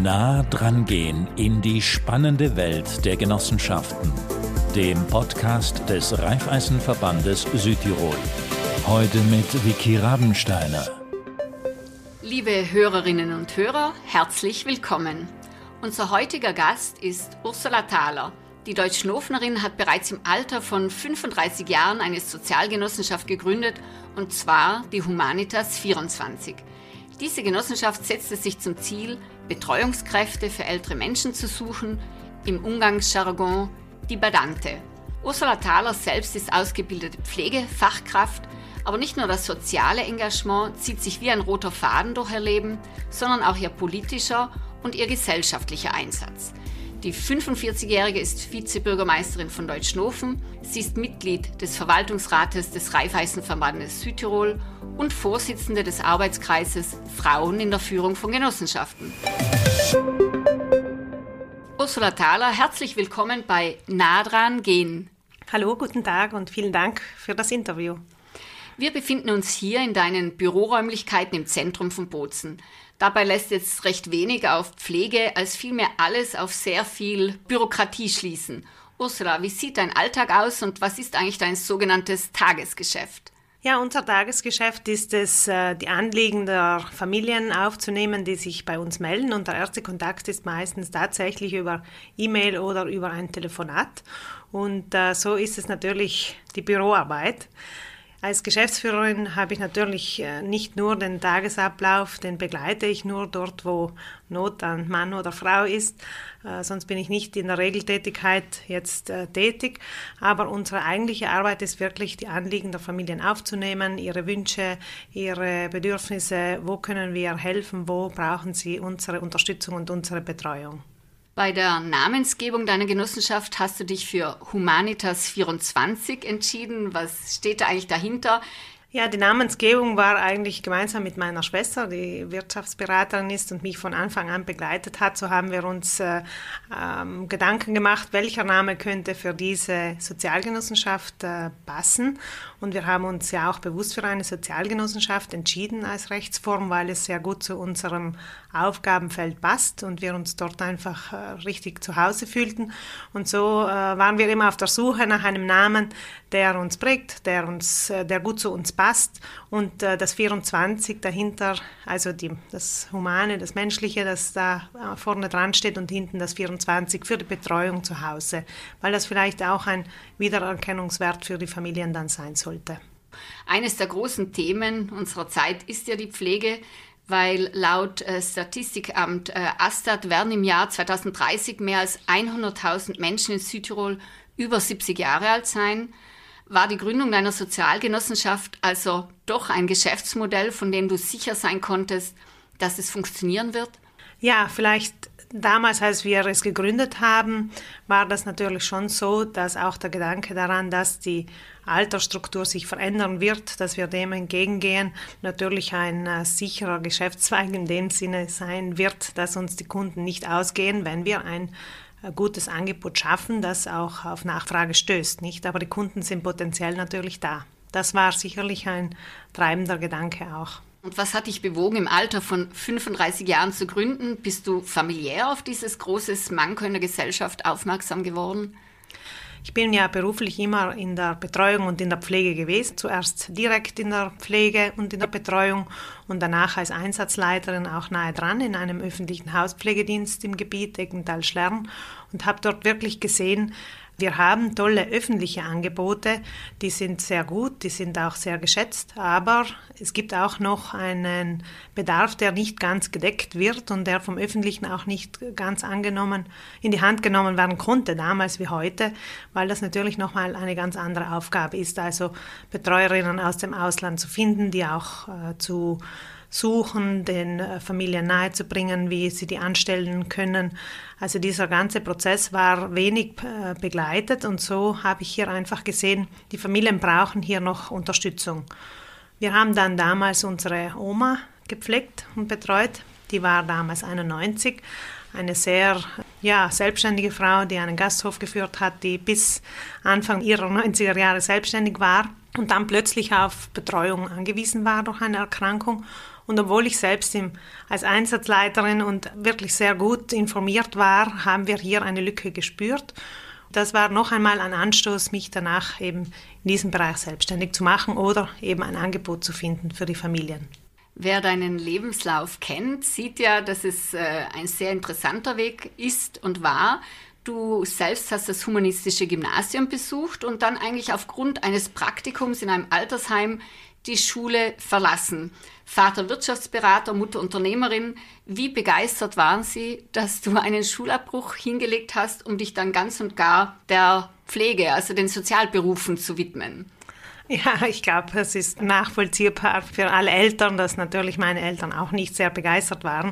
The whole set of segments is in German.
Nah dran gehen in die spannende Welt der Genossenschaften, dem Podcast des Raiffeisenverbandes Südtirol. Heute mit Vicky Rabensteiner. Liebe Hörerinnen und Hörer, herzlich willkommen. Unser heutiger Gast ist Ursula Thaler. Die Deutschnofenerin hat bereits im Alter von 35 Jahren eine Sozialgenossenschaft gegründet, und zwar die Humanitas 24. Diese Genossenschaft setzte sich zum Ziel, Betreuungskräfte für ältere Menschen zu suchen, im Umgangsjargon die Badante. Ursula Thaler selbst ist ausgebildete Pflegefachkraft, aber nicht nur das soziale Engagement zieht sich wie ein roter Faden durch ihr Leben, sondern auch ihr politischer und ihr gesellschaftlicher Einsatz. Die 45-Jährige ist Vizebürgermeisterin von Deutschnofen, sie ist Mitglied des Verwaltungsrates des Raiffeisenverbandes Südtirol und Vorsitzende des Arbeitskreises Frauen in der Führung von Genossenschaften. Ursula Thaler, herzlich willkommen bei Nah dran gehen. Hallo, guten Tag und vielen Dank für das Interview. Wir befinden uns hier in deinen Büroräumlichkeiten im Zentrum von Bozen. Dabei lässt jetzt recht wenig auf Pflege, als vielmehr alles auf sehr viel Bürokratie schließen. Ursula, wie sieht dein Alltag aus und was ist eigentlich dein sogenanntes Tagesgeschäft? Ja, unser Tagesgeschäft ist es, die Anliegen der Familien aufzunehmen, die sich bei uns melden. Und der erste Kontakt ist meistens tatsächlich über E-Mail oder über ein Telefonat. Und so ist es natürlich die Büroarbeit. Als Geschäftsführerin habe ich natürlich nicht nur den Tagesablauf, den begleite ich nur dort, wo Not an Mann oder Frau ist. Sonst bin ich nicht in der Regeltätigkeit jetzt tätig. Aber unsere eigentliche Arbeit ist wirklich, die Anliegen der Familien aufzunehmen, ihre Wünsche, ihre Bedürfnisse, wo können wir helfen, wo brauchen sie unsere Unterstützung und unsere Betreuung. Bei der Namensgebung deiner Genossenschaft hast du dich für Humanitas 24 entschieden. Was steht da eigentlich dahinter? Ja, die Namensgebung war eigentlich gemeinsam mit meiner Schwester, die Wirtschaftsberaterin ist und mich von Anfang an begleitet hat. So haben wir uns Gedanken gemacht, welcher Name könnte für diese Sozialgenossenschaft passen. Und wir haben uns ja auch bewusst für eine Sozialgenossenschaft entschieden als Rechtsform, weil es sehr gut zu unserem Aufgabenfeld passt und wir uns dort einfach richtig zu Hause fühlten. Und so waren wir immer auf der Suche nach einem Namen, der uns prägt, der gut zu uns passt. Und das 24 dahinter, also das Humane, das Menschliche, das da vorne dran steht und hinten das 24 für die Betreuung zu Hause, weil das vielleicht auch ein Wiedererkennungswert für die Familien dann sein sollte. Eines der großen Themen unserer Zeit ist ja die Pflege, weil laut Statistikamt Astat werden im Jahr 2030 mehr als 100.000 Menschen in Südtirol über 70 Jahre alt sein. War die Gründung deiner Sozialgenossenschaft also doch ein Geschäftsmodell, von dem du sicher sein konntest, dass es funktionieren wird? Ja, vielleicht damals, als wir es gegründet haben, war das natürlich schon so, dass auch der Gedanke daran, dass die Altersstruktur sich verändern wird, dass wir dem entgegengehen, natürlich ein sicherer Geschäftszweig in dem Sinne sein wird, dass uns die Kunden nicht ausgehen, wenn wir ein gutes Angebot schaffen, das auch auf Nachfrage stößt, nicht? Aber die Kunden sind potenziell natürlich da. Das war sicherlich ein treibender Gedanke auch. Und was hat dich bewogen, im Alter von 35 Jahren zu gründen? Bist du familiär auf dieses große Manko in der Gesellschaft aufmerksam geworden? Ich bin ja beruflich immer in der Betreuung und in der Pflege gewesen. Zuerst direkt in der Pflege und in der Betreuung und danach als Einsatzleiterin auch nahe dran in einem öffentlichen Hauspflegedienst im Gebiet Eggental-Schlern und habe dort wirklich gesehen, wir haben tolle öffentliche Angebote, die sind sehr gut, die sind auch sehr geschätzt, aber es gibt auch noch einen Bedarf, der nicht ganz gedeckt wird und der vom Öffentlichen auch nicht ganz in die Hand genommen werden konnte, damals wie heute, weil das natürlich nochmal eine ganz andere Aufgabe ist, also Betreuerinnen aus dem Ausland zu finden, die auch zu suchen, den Familien nahezubringen, wie sie die anstellen können. Also dieser ganze Prozess war wenig begleitet und so habe ich hier einfach gesehen, die Familien brauchen hier noch Unterstützung. Wir haben dann damals unsere Oma gepflegt und betreut, die war damals 91, eine sehr selbstständige Frau, die einen Gasthof geführt hat, die bis Anfang ihrer 90er Jahre selbstständig war und dann plötzlich auf Betreuung angewiesen war durch eine Erkrankung. Und obwohl ich selbst als Einsatzleiterin und wirklich sehr gut informiert war, haben wir hier eine Lücke gespürt. Das war noch einmal ein Anstoß, mich danach eben in diesem Bereich selbstständig zu machen oder eben ein Angebot zu finden für die Familien. Wer deinen Lebenslauf kennt, sieht ja, dass es ein sehr interessanter Weg ist und war. Du selbst hast das humanistische Gymnasium besucht und dann eigentlich aufgrund eines Praktikums in einem Altersheim die Schule verlassen. Vater Wirtschaftsberater, Mutter Unternehmerin. Wie begeistert waren Sie, dass du einen Schulabbruch hingelegt hast, um dich dann ganz und gar der Pflege, also den Sozialberufen zu widmen? Ja, ich glaube, es ist nachvollziehbar für alle Eltern, dass natürlich meine Eltern auch nicht sehr begeistert waren,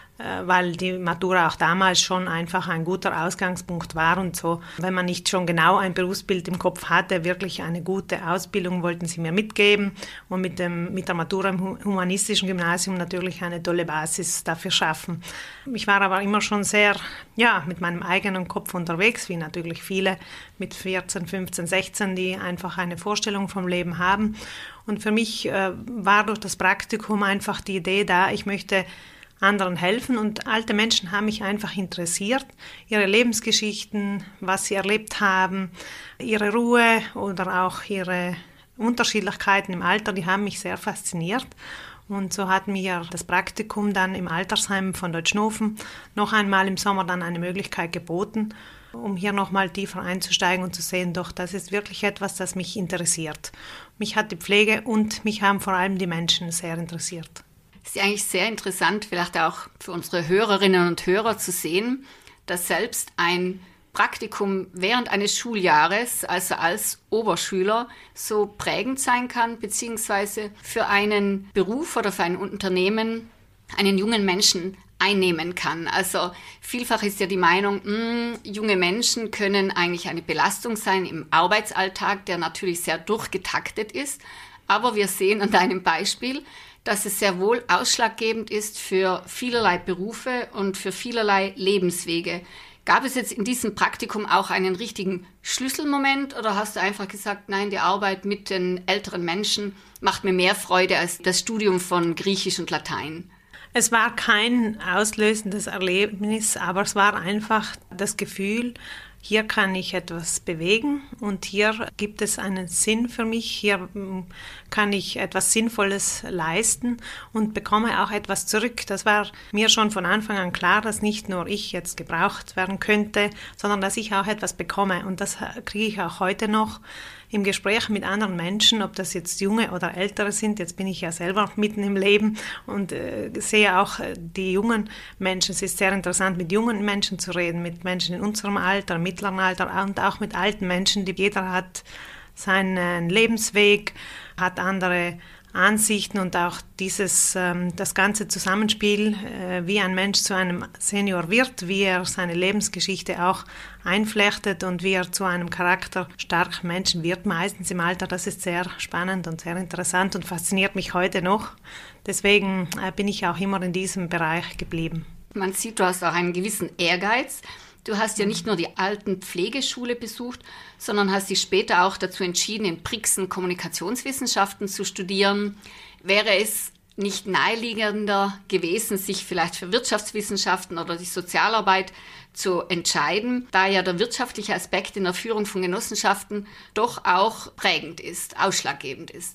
weil die Matura auch damals schon einfach ein guter Ausgangspunkt war und so. Wenn man nicht schon genau ein Berufsbild im Kopf hatte, wirklich eine gute Ausbildung wollten sie mir mitgeben und mit der Matura im humanistischen Gymnasium natürlich eine tolle Basis dafür schaffen. Ich war aber immer schon sehr, mit meinem eigenen Kopf unterwegs, wie natürlich viele mit 14, 15, 16, die einfach eine Vorstellung vom Leben haben. Und für mich war durch das Praktikum einfach die Idee da, ich möchte anderen helfen und alte Menschen haben mich einfach interessiert, ihre Lebensgeschichten, was sie erlebt haben, ihre Ruhe oder auch ihre Unterschiedlichkeiten im Alter, die haben mich sehr fasziniert. Und so hat mir das Praktikum dann im Altersheim von Deutschnofen noch einmal im Sommer dann eine Möglichkeit geboten, um hier nochmal tiefer einzusteigen und zu sehen, doch, das ist wirklich etwas, das mich interessiert. Mich hat die Pflege und mich haben vor allem die Menschen sehr interessiert. Es ist eigentlich sehr interessant, vielleicht auch für unsere Hörerinnen und Hörer zu sehen, dass selbst ein Praktikum während eines Schuljahres, also als Oberschüler, so prägend sein kann, beziehungsweise für einen Beruf oder für ein Unternehmen einen jungen Menschen einnehmen kann. Also vielfach ist ja die Meinung, junge Menschen können eigentlich eine Belastung sein im Arbeitsalltag, der natürlich sehr durchgetaktet ist. Aber wir sehen an deinem Beispiel, dass es sehr wohl ausschlaggebend ist für vielerlei Berufe und für vielerlei Lebenswege. Gab es jetzt in diesem Praktikum auch einen richtigen Schlüsselmoment oder hast du einfach gesagt, nein, die Arbeit mit den älteren Menschen macht mir mehr Freude als das Studium von Griechisch und Latein? Es war kein auslösendes Erlebnis, aber es war einfach das Gefühl, hier kann ich etwas bewegen und hier gibt es einen Sinn für mich, hier kann ich etwas Sinnvolles leisten und bekomme auch etwas zurück. Das war mir schon von Anfang an klar, dass nicht nur ich jetzt gebraucht werden könnte, sondern dass ich auch etwas bekomme. Und das kriege ich auch heute noch im Gespräch mit anderen Menschen, ob das jetzt junge oder ältere sind. Jetzt bin ich ja selber mitten im Leben und sehe auch die jungen Menschen. Es ist sehr interessant, mit jungen Menschen zu reden, mit Menschen in unserem Alter, im mittleren Alter und auch mit alten Menschen. Jeder hat seinen Lebensweg, hat andere Ansichten und auch das ganze Zusammenspiel, wie ein Mensch zu einem Senior wird, wie er seine Lebensgeschichte auch einflechtet und wie er zu einem charakterstarken Menschen wird, meistens im Alter. Das ist sehr spannend und sehr interessant und fasziniert mich heute noch. Deswegen bin ich auch immer in diesem Bereich geblieben. Man sieht, du hast auch einen gewissen Ehrgeiz. Du hast ja nicht nur die Altenpflegeschule besucht, sondern hast dich später auch dazu entschieden, in Brixen Kommunikationswissenschaften zu studieren. Wäre es nicht naheliegender gewesen, sich vielleicht für Wirtschaftswissenschaften oder die Sozialarbeit zu entscheiden, da ja der wirtschaftliche Aspekt in der Führung von Genossenschaften doch auch prägend ist, ausschlaggebend ist?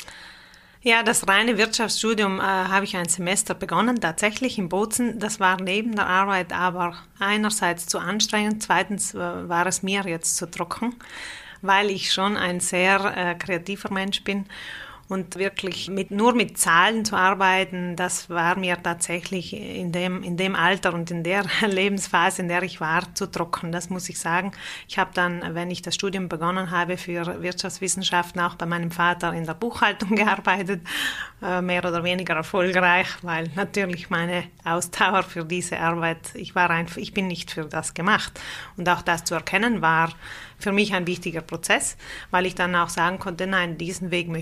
Ja, das reine Wirtschaftsstudium habe ich ein Semester begonnen, tatsächlich in Bozen. Das war neben der Arbeit aber einerseits zu anstrengend, zweitens war es mir jetzt zu trocken, weil ich schon ein sehr kreativer Mensch bin. Und wirklich nur mit Zahlen zu arbeiten, das war mir tatsächlich in dem Alter und in der Lebensphase, in der ich war, zu trocken. Das muss ich sagen. Ich habe dann, wenn ich das Studium begonnen habe für Wirtschaftswissenschaften, auch bei meinem Vater in der Buchhaltung gearbeitet, mehr oder weniger erfolgreich, weil natürlich meine Ausdauer für diese Arbeit, ich bin nicht für das gemacht. Und auch das zu erkennen war für mich ein wichtiger Prozess, weil ich dann auch sagen konnte, nein, diesen Weg möchte ich nicht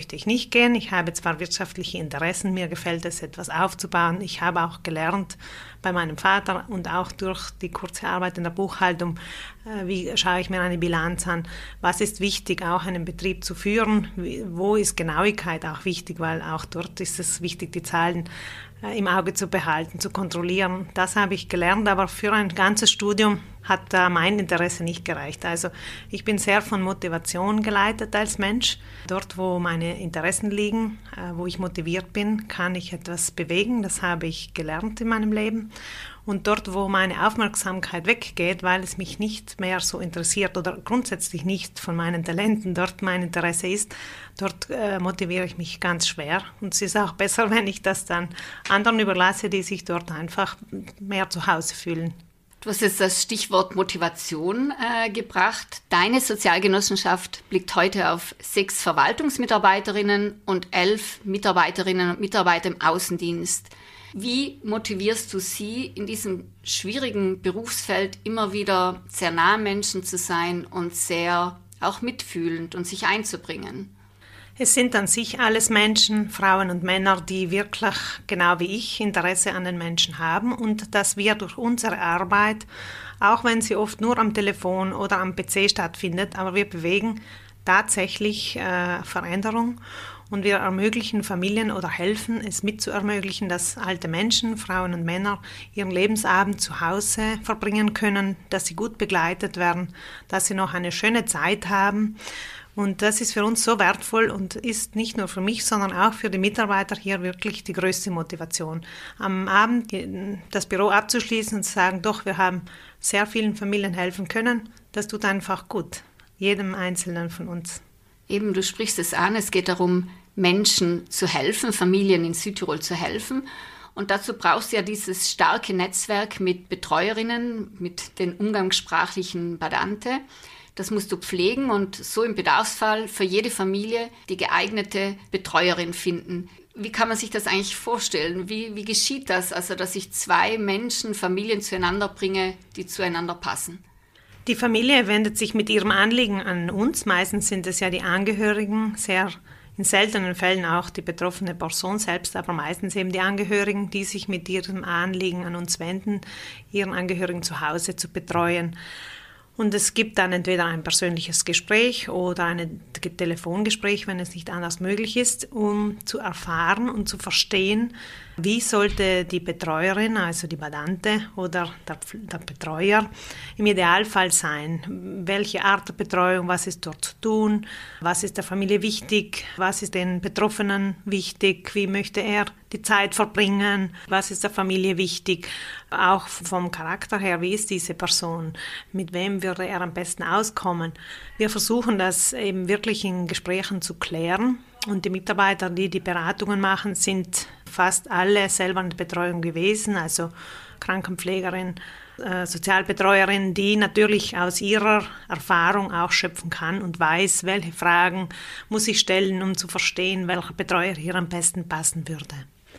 durchgehen. Ich habe zwar wirtschaftliche Interessen, mir gefällt es, etwas aufzubauen. Ich habe auch gelernt bei meinem Vater und auch durch die kurze Arbeit in der Buchhaltung, wie schaue ich mir eine Bilanz an, was ist wichtig, auch einen Betrieb zu führen, wo ist Genauigkeit auch wichtig, weil auch dort ist es wichtig, die Zahlen im Auge zu behalten, zu kontrollieren. Das habe ich gelernt, aber für ein ganzes Studium hat mein Interesse nicht gereicht. Also ich bin sehr von Motivation geleitet als Mensch. Dort, wo meine Interessen liegen, wo ich motiviert bin, kann ich etwas bewegen. Das habe ich gelernt in meinem Leben. Und dort, wo meine Aufmerksamkeit weggeht, weil es mich nicht mehr so interessiert oder grundsätzlich nicht von meinen Talenten dort mein Interesse ist, dort motiviere ich mich ganz schwer. Und es ist auch besser, wenn ich das dann anderen überlasse, die sich dort einfach mehr zu Hause fühlen. Du hast jetzt das Stichwort Motivation gebracht. Deine Sozialgenossenschaft blickt heute auf 6 Verwaltungsmitarbeiterinnen und 11 Mitarbeiterinnen und Mitarbeiter im Außendienst. Wie motivierst du sie, in diesem schwierigen Berufsfeld immer wieder sehr nah am Menschen zu sein und sehr auch mitfühlend und sich einzubringen? Es sind an sich alles Menschen, Frauen und Männer, die wirklich, genau wie ich, Interesse an den Menschen haben und dass wir durch unsere Arbeit, auch wenn sie oft nur am Telefon oder am PC stattfindet, aber wir bewegen tatsächlich Veränderung und wir ermöglichen Familien oder helfen es mit zu ermöglichen, dass alte Menschen, Frauen und Männer ihren Lebensabend zu Hause verbringen können, dass sie gut begleitet werden, dass sie noch eine schöne Zeit haben. Und das ist für uns so wertvoll und ist nicht nur für mich, sondern auch für die Mitarbeiter hier wirklich die größte Motivation. Am Abend das Büro abzuschließen und zu sagen, doch, wir haben sehr vielen Familien helfen können, das tut einfach gut, jedem Einzelnen von uns. Eben, du sprichst es an, es geht darum, Menschen zu helfen, Familien in Südtirol zu helfen. Und dazu brauchst du ja dieses starke Netzwerk mit Betreuerinnen, mit den umgangssprachlichen Badante. Das musst du pflegen und so im Bedarfsfall für jede Familie die geeignete Betreuerin finden. Wie kann man sich das eigentlich vorstellen? Wie geschieht das, also dass ich 2 Menschen, Familien zueinander bringe, die zueinander passen? Die Familie wendet sich mit ihrem Anliegen an uns. Meistens sind es ja die Angehörigen, in seltenen Fällen auch die betroffene Person selbst, aber meistens eben die Angehörigen, die sich mit ihrem Anliegen an uns wenden, ihren Angehörigen zu Hause zu betreuen. Und es gibt dann entweder ein persönliches Gespräch oder ein Telefongespräch, wenn es nicht anders möglich ist, um zu erfahren und zu verstehen, wie sollte die Betreuerin, also die Badante oder der Betreuer im Idealfall sein. Welche Art der Betreuung, was ist dort zu tun, was ist der Familie wichtig, was ist den Betroffenen wichtig, wie möchte er die Zeit verbringen, was ist der Familie wichtig, auch vom Charakter her, wie ist diese Person, mit wem würde er am besten auskommen. Wir versuchen das eben wirklich in Gesprächen zu klären und die Mitarbeiter, die die Beratungen machen, sind fast alle selber in der Betreuung gewesen, also Krankenpflegerin, Sozialbetreuerin, die natürlich aus ihrer Erfahrung auch schöpfen kann und weiß, welche Fragen muss ich stellen, um zu verstehen, welcher Betreuer hier am besten passen würde.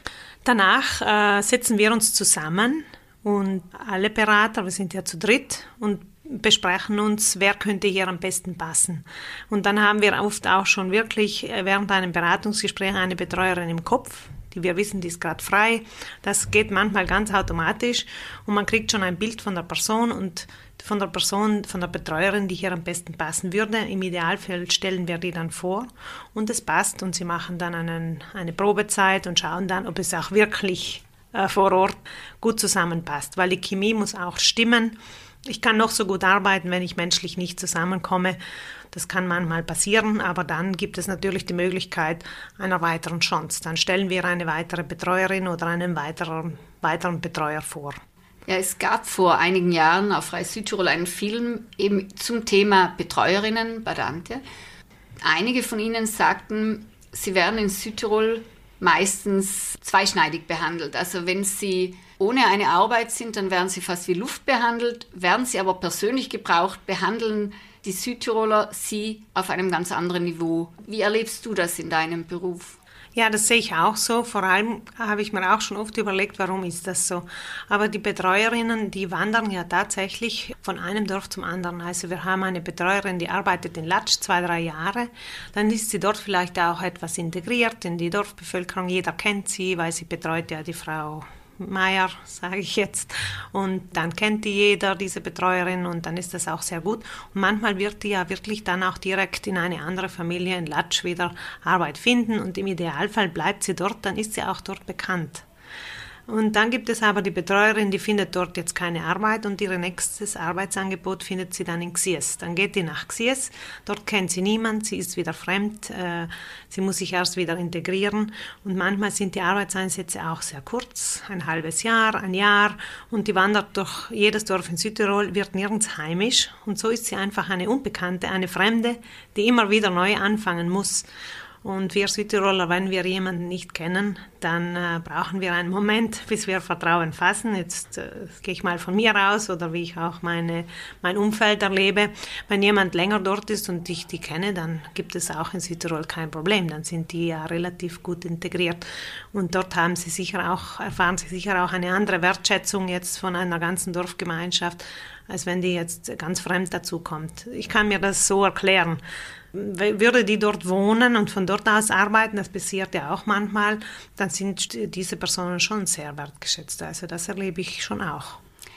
Danach setzen wir uns zusammen und alle Berater, wir sind ja zu dritt, und besprechen uns, wer könnte hier am besten passen. Und dann haben wir oft auch schon wirklich während einem Beratungsgespräch eine Betreuerin im Kopf, die wir wissen, die ist gerade frei. Das geht manchmal ganz automatisch und man kriegt schon ein Bild von der Person und von der Betreuerin, die hier am besten passen würde. Im Idealfall stellen wir die dann vor und es passt und sie machen dann eine Probezeit und schauen dann, ob es auch wirklich vor Ort gut zusammenpasst, weil die Chemie muss auch stimmen. Ich kann noch so gut arbeiten, wenn ich menschlich nicht zusammenkomme. Das kann manchmal passieren, aber dann gibt es natürlich die Möglichkeit einer weiteren Chance. Dann stellen wir eine weitere Betreuerin oder einen weiteren Betreuer vor. Ja, es gab vor einigen Jahren auf Reis Südtirol einen Film eben zum Thema Betreuerinnen, Badante. Einige von ihnen sagten, sie werden in Südtirol meistens zweischneidig behandelt. Also wenn sie ohne eine Arbeit sind, dann werden sie fast wie Luft behandelt. Werden sie aber persönlich gebraucht, behandeln die Südtiroler sie auf einem ganz anderen Niveau. Wie erlebst du das in deinem Beruf? Ja, das sehe ich auch so. Vor allem habe ich mir auch schon oft überlegt, warum ist das so. Aber die Betreuerinnen, die wandern ja tatsächlich von einem Dorf zum anderen. Also wir haben eine Betreuerin, die arbeitet in Latsch 2-3 Jahre. Dann ist sie dort vielleicht auch etwas integriert in die Dorfbevölkerung. Jeder kennt sie, weil sie betreut ja die Frau Meier, sage ich jetzt. Und dann kennt die jeder, diese Betreuerin, und dann ist das auch sehr gut. Und manchmal wird die ja wirklich dann auch direkt in eine andere Familie in Latsch wieder Arbeit finden und im Idealfall bleibt sie dort, dann ist sie auch dort bekannt. Und dann gibt es aber die Betreuerin, die findet dort jetzt keine Arbeit und ihr nächstes Arbeitsangebot findet sie dann in Xies. Dann geht die nach Xies, dort kennt sie niemand, sie ist wieder fremd, sie muss sich erst wieder integrieren und manchmal sind die Arbeitseinsätze auch sehr kurz, ein halbes Jahr, ein Jahr, und die wandert durch jedes Dorf in Südtirol, wird nirgends heimisch und so ist sie einfach eine Unbekannte, eine Fremde, die immer wieder neu anfangen muss. Und wir Südtiroler, wenn wir jemanden nicht kennen, dann brauchen wir einen Moment, bis wir Vertrauen fassen. Jetzt gehe ich mal von mir aus oder wie ich auch mein Umfeld erlebe. Wenn jemand länger dort ist und ich die kenne, dann gibt es auch in Südtirol kein Problem. Dann sind die ja relativ gut integriert. Und dort erfahren sie sicher auch eine andere Wertschätzung jetzt von einer ganzen Dorfgemeinschaft, als wenn die jetzt ganz fremd dazukommt. Ich kann mir das so erklären. Würde die dort wohnen und von dort aus arbeiten, das passiert ja auch manchmal, dann sind diese Personen schon sehr wertgeschätzt. Also das erlebe ich schon auch.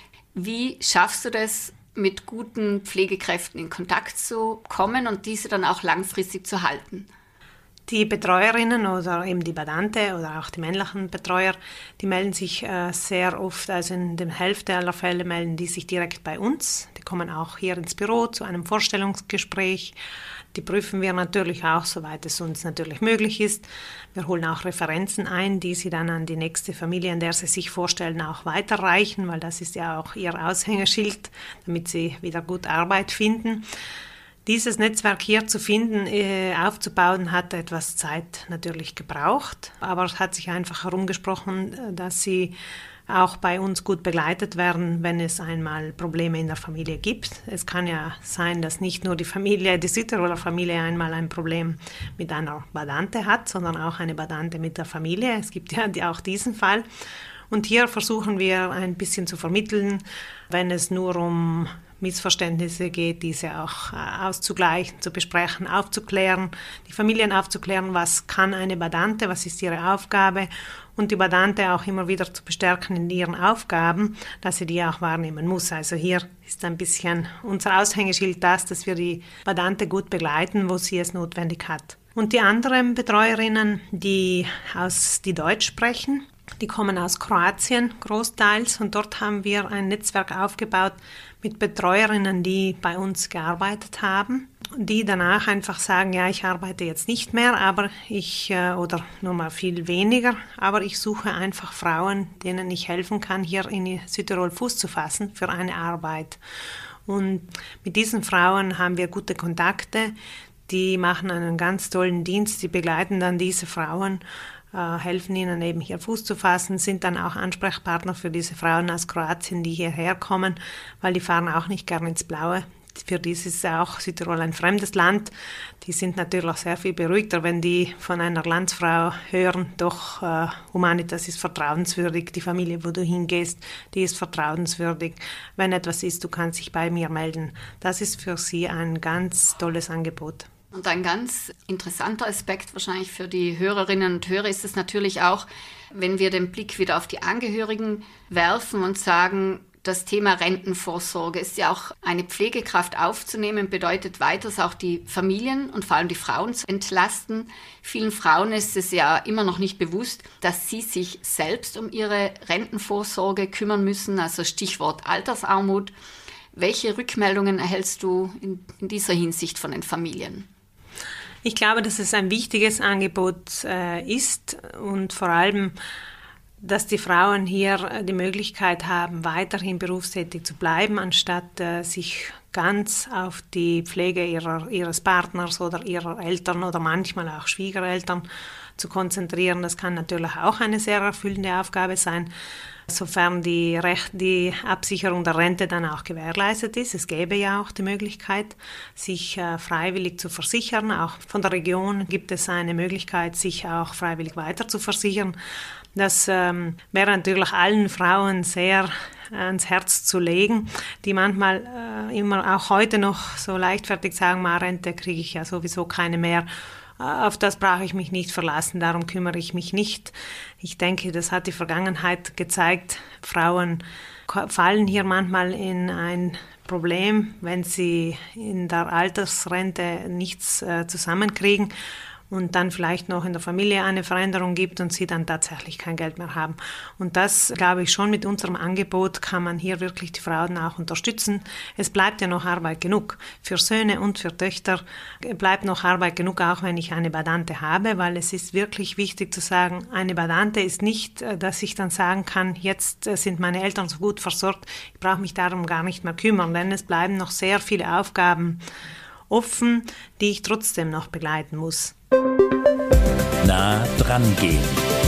Wie schaffst du das, mit guten Pflegekräften in Kontakt zu kommen und diese dann auch langfristig zu halten? Die Betreuerinnen oder eben die Badante oder auch die männlichen Betreuer, die melden sich sehr oft, also in der Hälfte aller Fälle melden die sich direkt bei uns. Die kommen auch hier ins Büro zu einem Vorstellungsgespräch. Die prüfen wir natürlich auch, soweit es uns natürlich möglich ist. Wir holen auch Referenzen ein, die sie dann an die nächste Familie, an der sie sich vorstellen, auch weiterreichen, weil das ist ja auch ihr Aushängeschild, damit sie wieder gut Arbeit finden. Dieses Netzwerk hier zu finden, aufzubauen, hat etwas Zeit natürlich gebraucht, aber es hat sich einfach herumgesprochen, dass sie auch bei uns gut begleitet werden, wenn es einmal Probleme in der Familie gibt. Es kann ja sein, dass nicht nur die Südtiroler Familie einmal ein Problem mit einer Badante hat, sondern auch eine Badante mit der Familie. Es gibt ja auch diesen Fall. Und hier versuchen wir ein bisschen zu vermitteln, wenn es nur um Missverständnisse geht, diese auch auszugleichen, zu besprechen, aufzuklären, die Familien aufzuklären, was kann eine Badante, was ist ihre Aufgabe, und die Badante auch immer wieder zu bestärken in ihren Aufgaben, dass sie die auch wahrnehmen muss. Also hier ist ein bisschen unser Aushängeschild dass wir die Badante gut begleiten, wo sie es notwendig hat. Und die anderen Betreuerinnen, die Deutsch sprechen, die kommen aus Kroatien großteils, und dort haben wir ein Netzwerk aufgebaut mit Betreuerinnen, die bei uns gearbeitet haben, die danach einfach sagen, ja, ich arbeite jetzt nicht mehr, oder nur mal viel weniger, aber ich suche einfach Frauen, denen ich helfen kann, hier in Südtirol Fuß zu fassen für eine Arbeit. Und mit diesen Frauen haben wir gute Kontakte, die machen einen ganz tollen Dienst, die begleiten dann diese Frauen, helfen ihnen eben hier Fuß zu fassen, sind dann auch Ansprechpartner für diese Frauen aus Kroatien, die hierher kommen, weil die fahren auch nicht gern ins Blaue. Für die ist auch Südtirol ein fremdes Land. Die sind natürlich auch sehr viel beruhigter, wenn die von einer Landsfrau hören, doch Humanitas ist vertrauenswürdig, die Familie, wo du hingehst, die ist vertrauenswürdig. Wenn etwas ist, du kannst dich bei mir melden. Das ist für sie ein ganz tolles Angebot. Und ein ganz interessanter Aspekt wahrscheinlich für die Hörerinnen und Hörer ist es natürlich auch, wenn wir den Blick wieder auf die Angehörigen werfen und sagen, das Thema Rentenvorsorge ist ja auch eine Pflegekraft aufzunehmen, bedeutet weiters auch die Familien und vor allem die Frauen zu entlasten. Vielen Frauen ist es ja immer noch nicht bewusst, dass sie sich selbst um ihre Rentenvorsorge kümmern müssen, also Stichwort Altersarmut. Welche Rückmeldungen erhältst du in dieser Hinsicht von den Familien? Ich glaube, dass es ein wichtiges Angebot ist und vor allem, dass die Frauen hier die Möglichkeit haben, weiterhin berufstätig zu bleiben, anstatt sich ganz auf die Pflege ihres Partners oder ihrer Eltern oder manchmal auch Schwiegereltern zu konzentrieren. Das kann natürlich auch eine sehr erfüllende Aufgabe sein. sofern die Absicherung der Rente dann auch gewährleistet ist. Es gäbe ja auch die Möglichkeit, sich freiwillig zu versichern. Auch von der Region gibt es eine Möglichkeit, sich auch freiwillig weiter zu versichern. Das wäre natürlich allen Frauen sehr ans Herz zu legen, die manchmal immer auch heute noch so leichtfertig sagen, Rente kriege ich ja sowieso keine mehr. Auf das brauche ich mich nicht verlassen, darum kümmere ich mich nicht. Ich denke, das hat die Vergangenheit gezeigt. Frauen fallen hier manchmal in ein Problem, wenn sie in der Altersrente nichts zusammenkriegen und dann vielleicht noch in der Familie eine Veränderung gibt und sie dann tatsächlich kein Geld mehr haben. Und das, glaube ich, schon mit unserem Angebot kann man hier wirklich die Frauen auch unterstützen. Es bleibt ja noch Arbeit genug. Für Söhne und für Töchter bleibt noch Arbeit genug, auch wenn ich eine Badante habe, weil es ist wirklich wichtig zu sagen, eine Badante ist nicht, dass ich dann sagen kann, jetzt sind meine Eltern so gut versorgt, ich brauche mich darum gar nicht mehr kümmern, denn es bleiben noch sehr viele Aufgaben offen, die ich trotzdem noch begleiten muss. Nah dran gehen.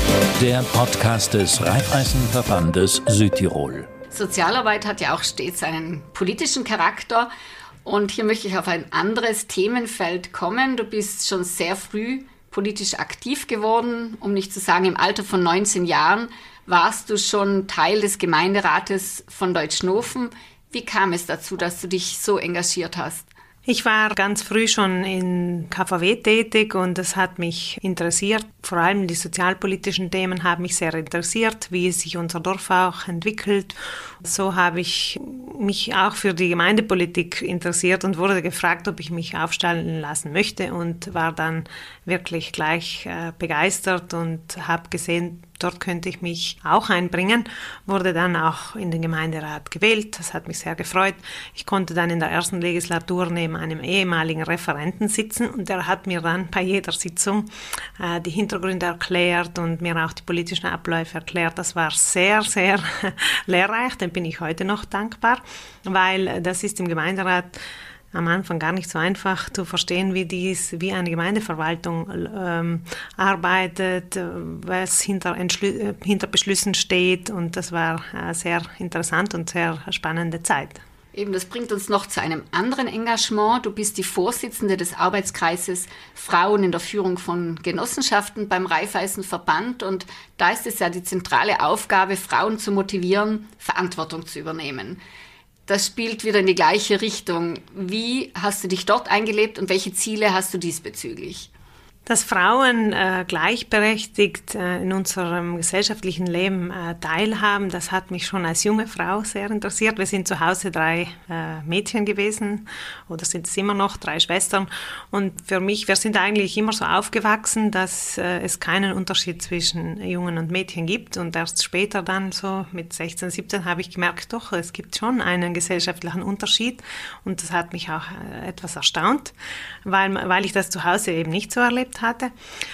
Der Podcast des Raiffeisenverbandes Südtirol. Sozialarbeit hat ja auch stets einen politischen Charakter und hier möchte ich auf ein anderes Themenfeld kommen. Du bist schon sehr früh politisch aktiv geworden, um nicht zu sagen im Alter von 19 Jahren warst du schon Teil des Gemeinderates von Deutschnofen. Wie kam es dazu, dass du dich so engagiert hast? Ich war ganz früh schon in KVW tätig und es hat mich interessiert. Vor allem die sozialpolitischen Themen haben mich sehr interessiert, wie sich unser Dorf auch entwickelt. So habe ich mich auch für die Gemeindepolitik interessiert und wurde gefragt, ob ich mich aufstellen lassen möchte und war dann wirklich gleich begeistert und habe gesehen, dort könnte ich mich auch einbringen, wurde dann auch in den Gemeinderat gewählt. Das hat mich sehr gefreut. Ich konnte dann in der ersten Legislatur neben einem ehemaligen Referenten sitzen und der hat mir dann bei jeder Sitzung die Hintergründe erklärt und mir auch die politischen Abläufe erklärt. Das war sehr, sehr lehrreich, dem bin ich heute noch dankbar, weil das ist im Gemeinderat am Anfang gar nicht so einfach zu verstehen, wie eine Gemeindeverwaltung arbeitet, was hinter Beschlüssen steht. Und das war sehr interessant und sehr spannende Zeit. Eben, das bringt uns noch zu einem anderen Engagement. Du bist die Vorsitzende des Arbeitskreises Frauen in der Führung von Genossenschaften beim Raiffeisenverband. Und da ist es ja die zentrale Aufgabe, Frauen zu motivieren, Verantwortung zu übernehmen. Das spielt wieder in die gleiche Richtung. Wie hast du dich dort eingelebt und welche Ziele hast du diesbezüglich? Dass Frauen gleichberechtigt in unserem gesellschaftlichen Leben teilhaben, das hat mich schon als junge Frau sehr interessiert. Wir sind zu Hause 3 Mädchen gewesen oder sind es immer noch, 3 Schwestern. Und für mich, wir sind eigentlich immer so aufgewachsen, dass es keinen Unterschied zwischen Jungen und Mädchen gibt. Und erst später dann so mit 16, 17 habe ich gemerkt, doch, es gibt schon einen gesellschaftlichen Unterschied. Und das hat mich auch etwas erstaunt, weil ich das zu Hause eben nicht so erlebt hatte.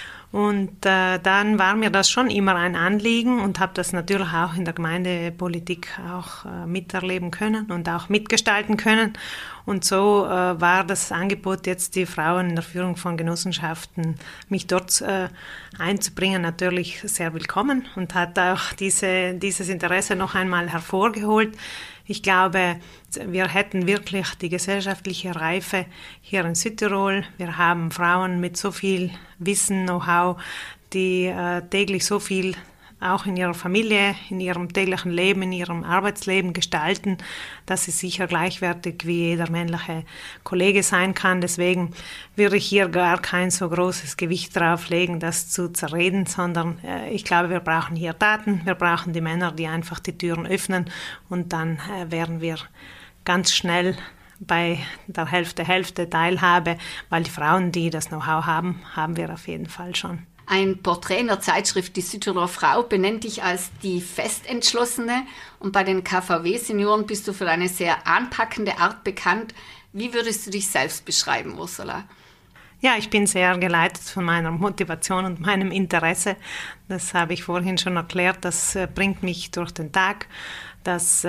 Und dann war mir das schon immer ein Anliegen und habe das natürlich auch in der Gemeindepolitik auch miterleben können und auch mitgestalten können. Und so war das Angebot, jetzt die Frauen in der Führung von Genossenschaften, mich dort einzubringen, natürlich sehr willkommen und hat auch dieses Interesse noch einmal hervorgeholt. Ich glaube, wir hätten wirklich die gesellschaftliche Reife hier in Südtirol. Wir haben Frauen mit so viel Wissen, Know-how, die täglich so viel auch in ihrer Familie, in ihrem täglichen Leben, in ihrem Arbeitsleben gestalten, dass sie sicher gleichwertig wie jeder männliche Kollege sein kann. Deswegen würde ich hier gar kein so großes Gewicht drauf legen, das zu zerreden, sondern ich glaube, wir brauchen hier Taten, wir brauchen die Männer, die einfach die Türen öffnen und dann wären wir ganz schnell bei der Hälfte Teilhabe, weil die Frauen, die das Know-how haben, haben wir auf jeden Fall schon. Ein Porträt in der Zeitschrift Die Südtiroler Frau benennt dich als die Festentschlossene und bei den KVW-Senioren bist du für eine sehr anpackende Art bekannt. Wie würdest du dich selbst beschreiben, Ursula? Ja, ich bin sehr geleitet von meiner Motivation und meinem Interesse. Das habe ich vorhin schon erklärt, das bringt mich durch den Tag. Das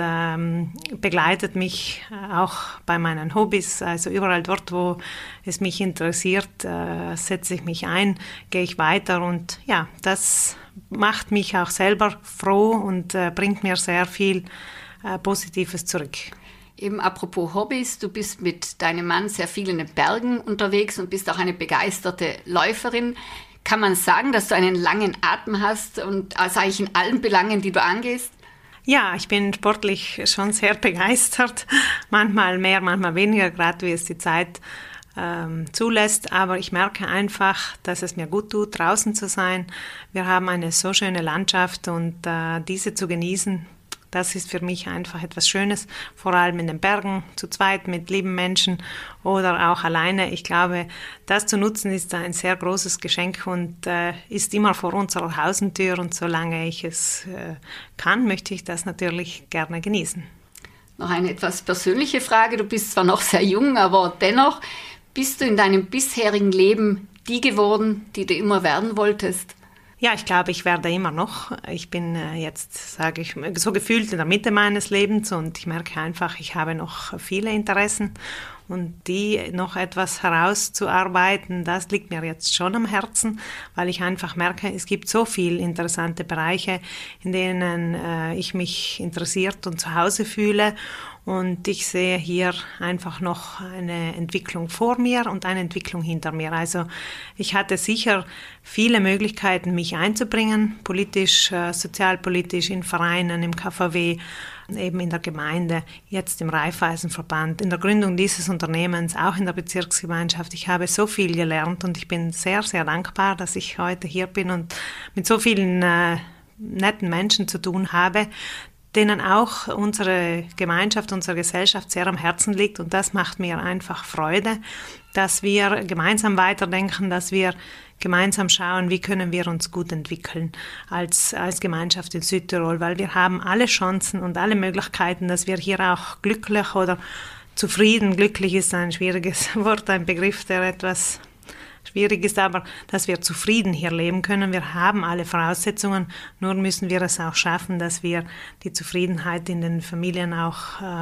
begleitet mich auch bei meinen Hobbys, also überall dort, wo es mich interessiert, setze ich mich ein, gehe ich weiter und ja, das macht mich auch selber froh und bringt mir sehr viel Positives zurück. Eben apropos Hobbys, du bist mit deinem Mann sehr viel in den Bergen unterwegs und bist auch eine begeisterte Läuferin. Kann man sagen, dass du einen langen Atem hast und also eigentlich in allen Belangen, die du angehst? Ja, ich bin sportlich schon sehr begeistert. Manchmal mehr, manchmal weniger, gerade wie es die Zeit zulässt. Aber ich merke einfach, dass es mir gut tut, draußen zu sein. Wir haben eine so schöne Landschaft und diese zu genießen, das ist für mich einfach etwas Schönes, vor allem in den Bergen, zu zweit mit lieben Menschen oder auch alleine. Ich glaube, das zu nutzen ist ein sehr großes Geschenk und ist immer vor unserer Haustür und solange ich es kann, möchte ich das natürlich gerne genießen. Noch eine etwas persönliche Frage. Du bist zwar noch sehr jung, aber dennoch, bist du in deinem bisherigen Leben die geworden, die du immer werden wolltest? Ja, ich glaube, ich werde immer noch. Ich bin jetzt, sage ich, so gefühlt in der Mitte meines Lebens und ich merke einfach, ich habe noch viele Interessen und die noch etwas herauszuarbeiten, das liegt mir jetzt schon am Herzen, weil ich einfach merke, es gibt so viele interessante Bereiche, in denen ich mich interessiert und zu Hause fühle. Und ich sehe hier einfach noch eine Entwicklung vor mir und eine Entwicklung hinter mir. Also ich hatte sicher viele Möglichkeiten, mich einzubringen, politisch, sozialpolitisch, in Vereinen, im KVW, eben in der Gemeinde, jetzt im Raiffeisenverband, in der Gründung dieses Unternehmens, auch in der Bezirksgemeinschaft. Ich habe so viel gelernt und ich bin sehr, sehr dankbar, dass ich heute hier bin und mit so vielen netten Menschen zu tun habe, denen auch unsere Gemeinschaft, unsere Gesellschaft sehr am Herzen liegt. Und das macht mir einfach Freude, dass wir gemeinsam weiterdenken, dass wir gemeinsam schauen, wie können wir uns gut entwickeln als Gemeinschaft in Südtirol, weil wir haben alle Chancen und alle Möglichkeiten, dass wir hier auch glücklich oder zufrieden, glücklich ist ein schwieriges Wort, ein Begriff, der etwas schwierig ist, aber dass wir zufrieden hier leben können. Wir haben alle Voraussetzungen, nur müssen wir es auch schaffen, dass wir die Zufriedenheit in den Familien auch,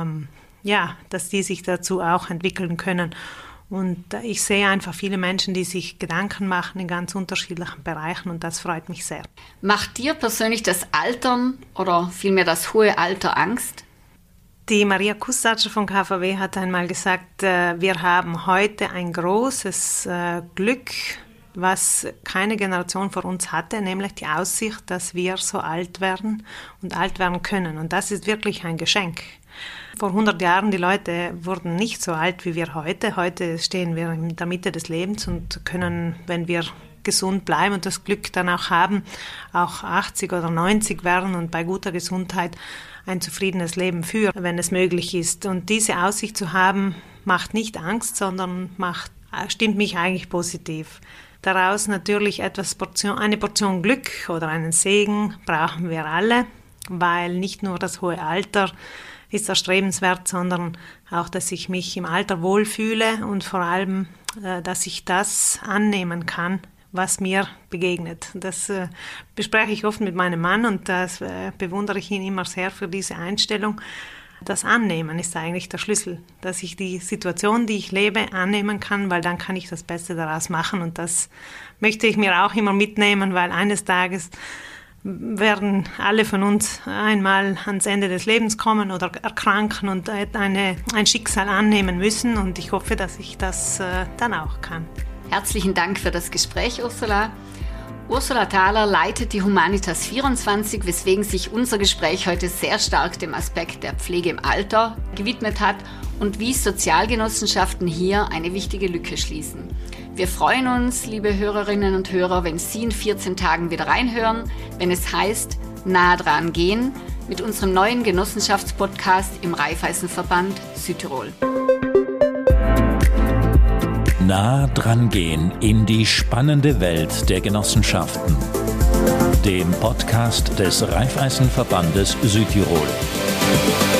dass die sich dazu auch entwickeln können. Und ich sehe einfach viele Menschen, die sich Gedanken machen in ganz unterschiedlichen Bereichen und das freut mich sehr. Macht dir persönlich das Altern oder vielmehr das hohe Alter Angst? Die Maria Kustatscher von KVW hat einmal gesagt, wir haben heute ein großes Glück, was keine Generation vor uns hatte, nämlich die Aussicht, dass wir so alt werden und alt werden können. Und das ist wirklich ein Geschenk. Vor 100 Jahren, die Leute wurden nicht so alt wie wir heute. Heute stehen wir in der Mitte des Lebens und können, wenn wir gesund bleiben und das Glück dann auch haben, auch 80 oder 90 werden und bei guter Gesundheit ein zufriedenes Leben führen, wenn es möglich ist. Und diese Aussicht zu haben, macht nicht Angst, sondern stimmt mich eigentlich positiv. Daraus natürlich eine Portion Glück oder einen Segen brauchen wir alle, weil nicht nur das hohe Alter ist erstrebenswert, sondern auch, dass ich mich im Alter wohlfühle und vor allem, dass ich das annehmen kann, was mir begegnet. Das bespreche ich oft mit meinem Mann und das bewundere ich ihn immer sehr für diese Einstellung. Das Annehmen ist eigentlich der Schlüssel, dass ich die Situation, die ich lebe, annehmen kann, weil dann kann ich das Beste daraus machen und das möchte ich mir auch immer mitnehmen, weil eines Tages werden alle von uns einmal ans Ende des Lebens kommen oder erkranken und ein Schicksal annehmen müssen und ich hoffe, dass ich das dann auch kann. Herzlichen Dank für das Gespräch, Ursula. Ursula Thaler leitet die Humanitas 24, weswegen sich unser Gespräch heute sehr stark dem Aspekt der Pflege im Alter gewidmet hat und wie Sozialgenossenschaften hier eine wichtige Lücke schließen. Wir freuen uns, liebe Hörerinnen und Hörer, wenn Sie in 14 Tagen wieder reinhören, wenn es heißt, nah dran gehen, mit unserem neuen Genossenschaftspodcast im Raiffeisenverband Südtirol. Nah dran gehen in die spannende Welt der Genossenschaften. Dem Podcast des Raiffeisenverbandes Südtirol.